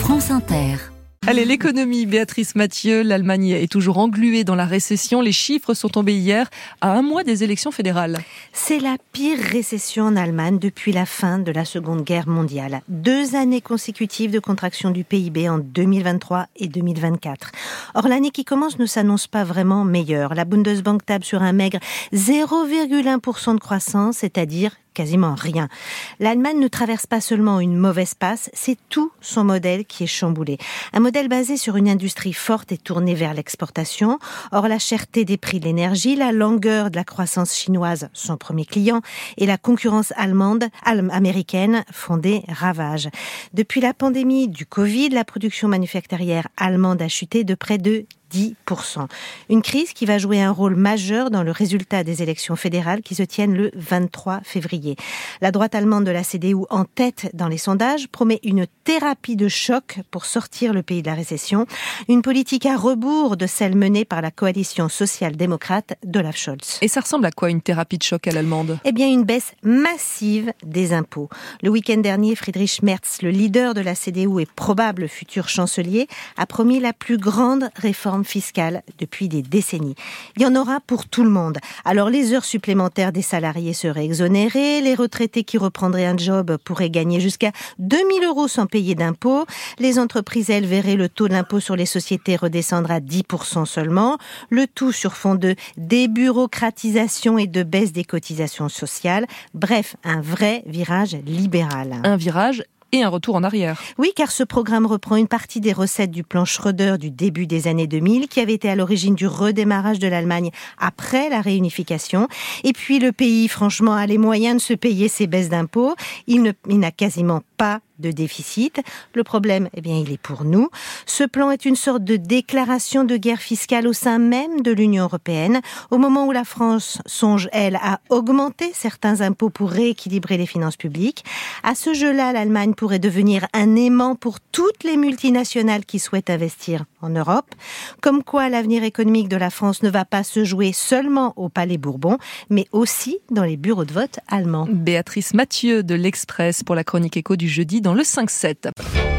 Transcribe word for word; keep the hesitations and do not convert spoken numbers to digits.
France Inter. Allez, l'économie, Béatrice Mathieu, l'Allemagne est toujours engluée dans la récession. Les chiffres sont tombés hier, à un mois des élections fédérales. C'est la pire récession en Allemagne depuis la fin de la Seconde Guerre mondiale. Deux années consécutives de contraction du P I B en deux mille vingt-trois et deux mille vingt-quatre. Or, l'année qui commence ne s'annonce pas vraiment meilleure. La Bundesbank table sur un maigre zéro virgule un pour cent de croissance, c'est-à-dire quasiment rien. L'Allemagne ne traverse pas seulement une mauvaise passe, c'est tout son modèle qui est chamboulé. Un modèle basé sur une industrie forte et tournée vers l'exportation. Or, la cherté des prix de l'énergie, la langueur de la croissance chinoise, son premier client, et la concurrence allemande, américaine, font des ravages. Depuis la pandémie du Covid, la production manufacturière allemande a chuté de près de dix pour cent. Une crise qui va jouer un rôle majeur dans le résultat des élections fédérales qui se tiennent le vingt-trois février. La droite allemande de la C D U, en tête dans les sondages, promet une thérapie de choc pour sortir le pays de la récession. Une politique à rebours de celle menée par la coalition social-démocrate d'Olaf Scholz. Et ça ressemble à quoi une thérapie de choc à l'allemande ? Eh bien, une baisse massive des impôts. Le week-end dernier, Friedrich Merz, le leader de la C D U et probable futur chancelier, a promis la plus grande réforme fiscale depuis des décennies. Il y en aura pour tout le monde. Alors les heures supplémentaires des salariés seraient exonérées, les retraités qui reprendraient un job pourraient gagner jusqu'à deux mille euros sans payer d'impôts, les entreprises, elles, verraient le taux de l'impôt sur les sociétés redescendre à dix pour cent seulement, le tout sur fond de débureaucratisation et de baisse des cotisations sociales. Bref, un vrai virage libéral. Un virage et un retour en arrière. Oui, car ce programme reprend une partie des recettes du plan Schröder du début des années deux mille, qui avait été à l'origine du redémarrage de l'Allemagne après la réunification. Et puis le pays, franchement, a les moyens de se payer ses baisses d'impôts. Il, ne, il n'a quasiment pas de déficit. Le problème, eh bien, il est pour nous. Ce plan est une sorte de déclaration de guerre fiscale au sein même de l'Union européenne, au moment où la France songe, elle, à augmenter certains impôts pour rééquilibrer les finances publiques. À ce jeu-là, l'Allemagne pourrait devenir un aimant pour toutes les multinationales qui souhaitent investir en Europe. Comme quoi, l'avenir économique de la France ne va pas se jouer seulement au Palais Bourbon, mais aussi dans les bureaux de vote allemands. Béatrice Mathieu de l'Express pour la chronique éco du jeudi dans le cinq sept.